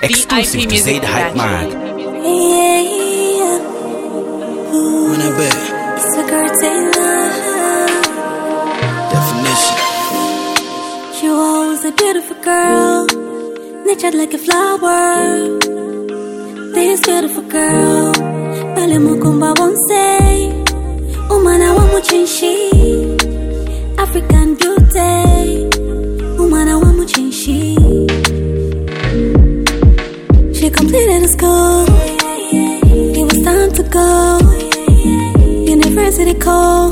Exclusive to Zaid Hype Man. Yeah. Run it back. It's a girl Taylor. Definition. You always a beautiful girl, natured like a flower. This beautiful girl, bali mukumba wonse. Umana wa muchinshi, African beauty. Umana wa muchinshi. She completed her school. It was time to go. University call.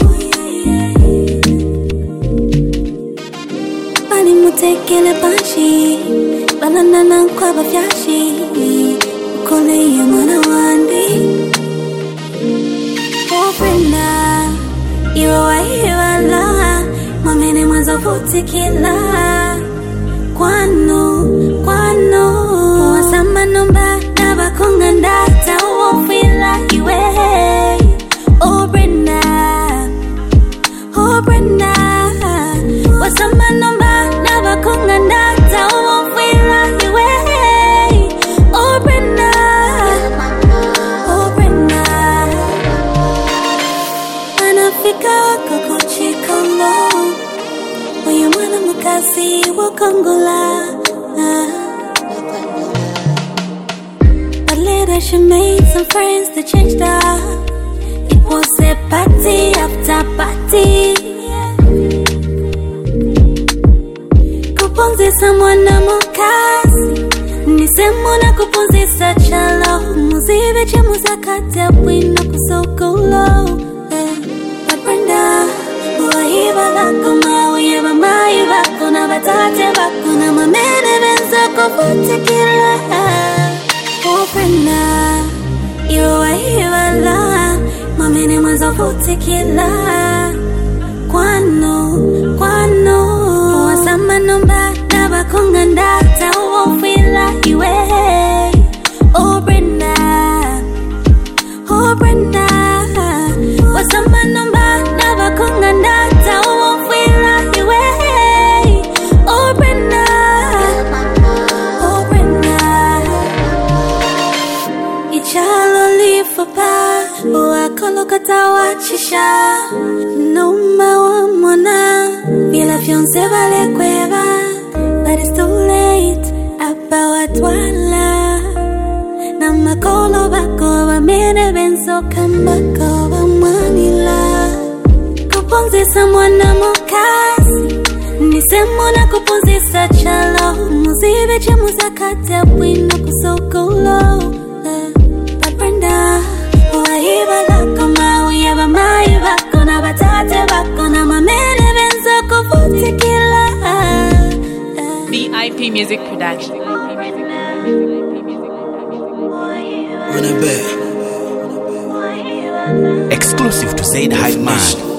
Bali mutekele banshi. Balana na kwaba fyashi. Ukole ya mwana wandi. Oh Brenda, iwe waiwala. Mamene mwanza vutikila. Kwano Wasama nomba Naba konganda Tawo fila iwe Oh Brenda Wasama nomba Naba konganda Tawo fila iwe Oh Brenda Anafika kukuchi Kongo Oyo mwana mukasi wa Kongola But later she made some friends to change that. It was a party after party. Kupunzisa mwana mukasi Nisemuna kupunzisa chalo Muzibe chemuza kati ya wino kusokolo But Brenda Uwahiba lako mawiyeba mayi bako Na batate bako na mamene benzo kufutikila Oh Brenda Iwe wahiwala Mamene mwanzo futikila Kwano Wasama nomba Naba konganda Tawo fila iwe Oh Brenda Wasama nomba Naba konganda Tawo fila iwe Oh Brenda Ichalo lifopa Uakolo katawachisha Noma wa mwana Bila fionse vale kweva But it's too late Apa watwala Na makolo bako Wamene benso kambako Wamanila Kupunzisa mwana mukasi Nisemuna kupunzisa chalo Muzibe chemuza kati ya wino kusokolo But Brenda Uwahiba lako mawiyeba mayi bako Na batate bako na mamene benzo kufutikila VIP Music Production. Run it back. Exclusive to Zaid Hype Man.